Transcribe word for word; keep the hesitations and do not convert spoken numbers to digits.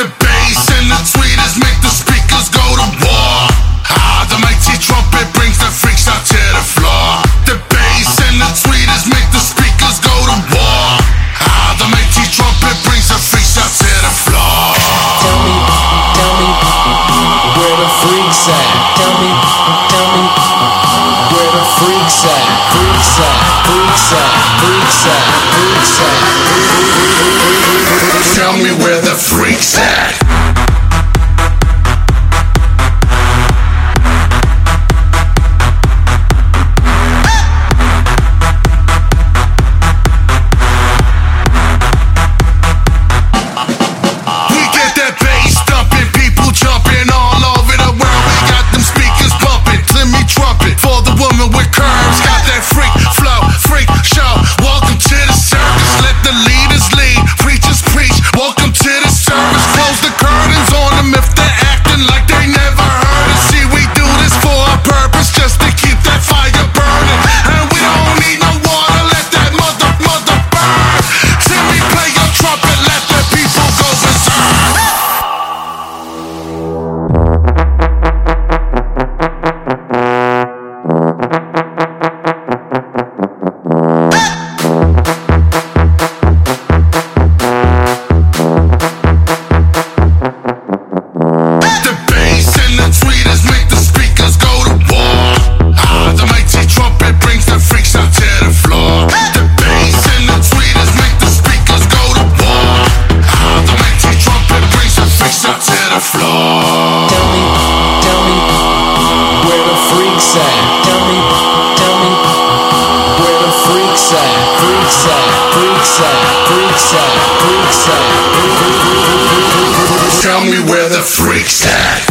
The bass and the tweeters make the speakers go to war. Ah, the mighty trumpet brings the freaks out to the floor. The bass and the tweeters make the speakers go to war. Ah, the mighty trumpet brings the freaks out to the floor. Tell me, tell me, where the freaks at? Tell me, tell me, where the freaks at? Freaks at, freaks at, freaks at, freaks at. Tell me where the freaks at. Tell me where the freaks at.